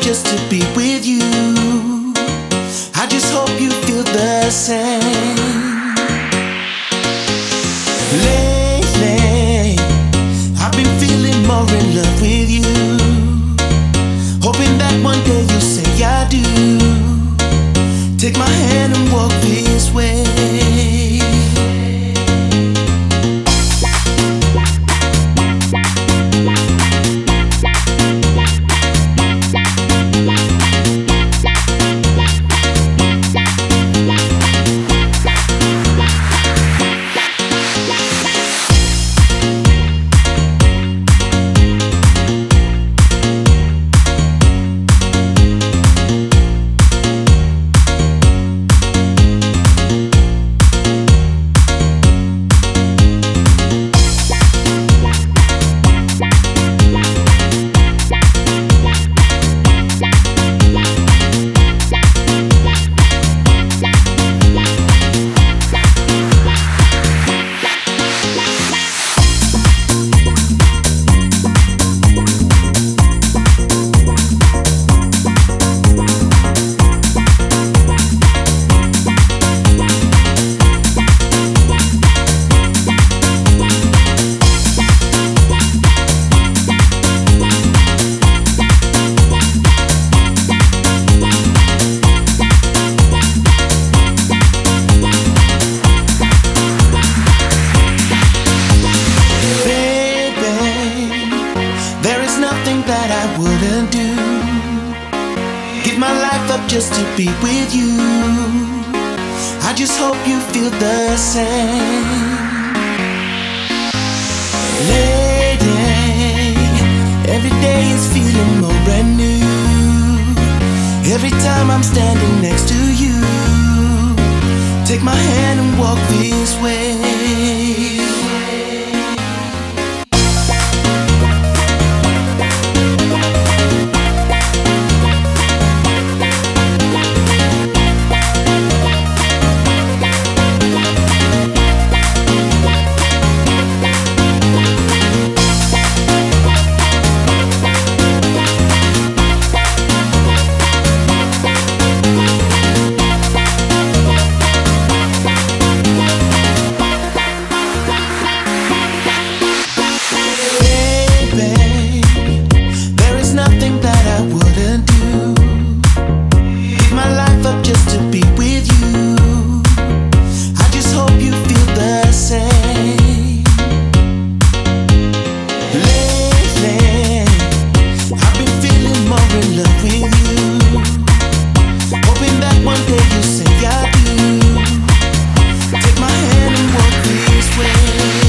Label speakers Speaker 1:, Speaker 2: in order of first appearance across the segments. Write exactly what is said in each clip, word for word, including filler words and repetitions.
Speaker 1: just to be with you. I just hope you feel the same. Lately, I've been feeling more in love with you, hoping that one day you'll say I do. Take my hand and walk this way. That I wouldn't do. Give my life up just to be with you. I just hope you feel the same. Lady, every day is feeling more brand new. Every time I'm standing next to you, take my hand and walk this way. Just to be with you. I just hope you feel the same. Lately, I've been feeling more in love with you, hoping that one day you'll say I do. Take my hand and walk this way.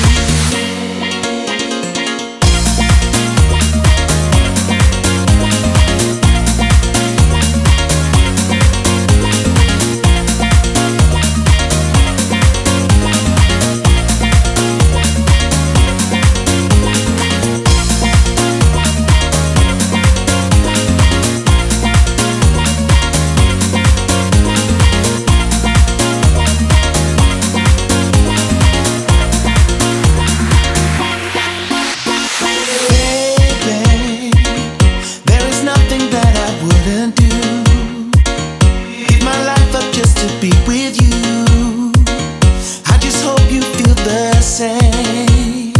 Speaker 1: Be with you. I just hope you feel the same.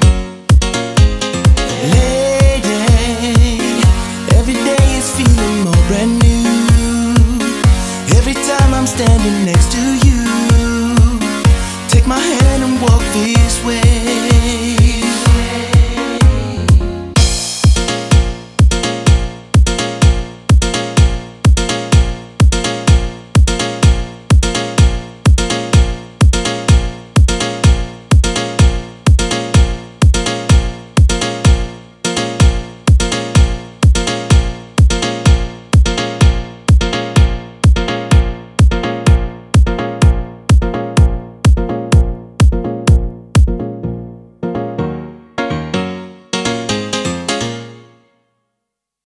Speaker 1: Lady, every day is feeling more brand new. Every time I'm standing next to you, take my hand and walk this way.